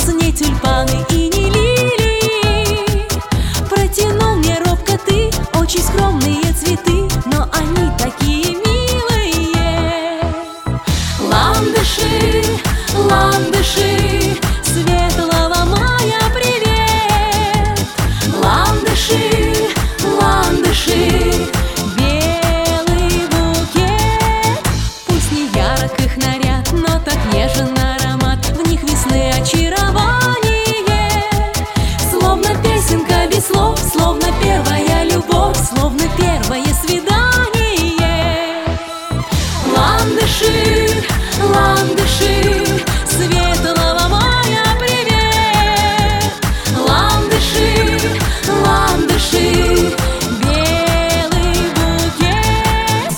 улыбнулся не тюльпаны и не лилии. Протянул мне робко ты очень скромные цветы, но они такие милые. Ландыши, ландыши, светлого мая привет. Ландыши, ландыши, белый букет. Пусть не ярок их наряд, но так нежен аромат, в них весны очарование. Словно песенка без слов, словно первая любовь, словно первое свидание. Ландыши, ландыши, светлого мая привет. Ландыши, ландыши, белый букет.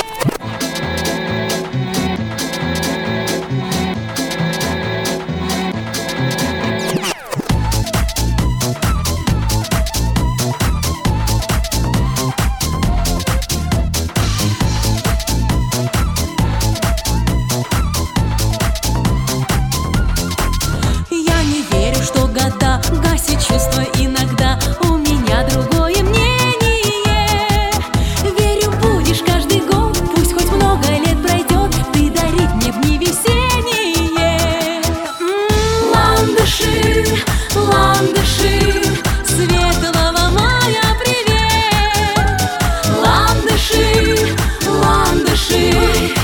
Я не верю, что года гасят чувства иногда. У меня другое мнение. Верю, будешь каждый год, пусть хоть много лет пройдет, ты дарить мне в дни весенние. Ландыши, ландыши, светлого мая привет. Ландыши, ландыши,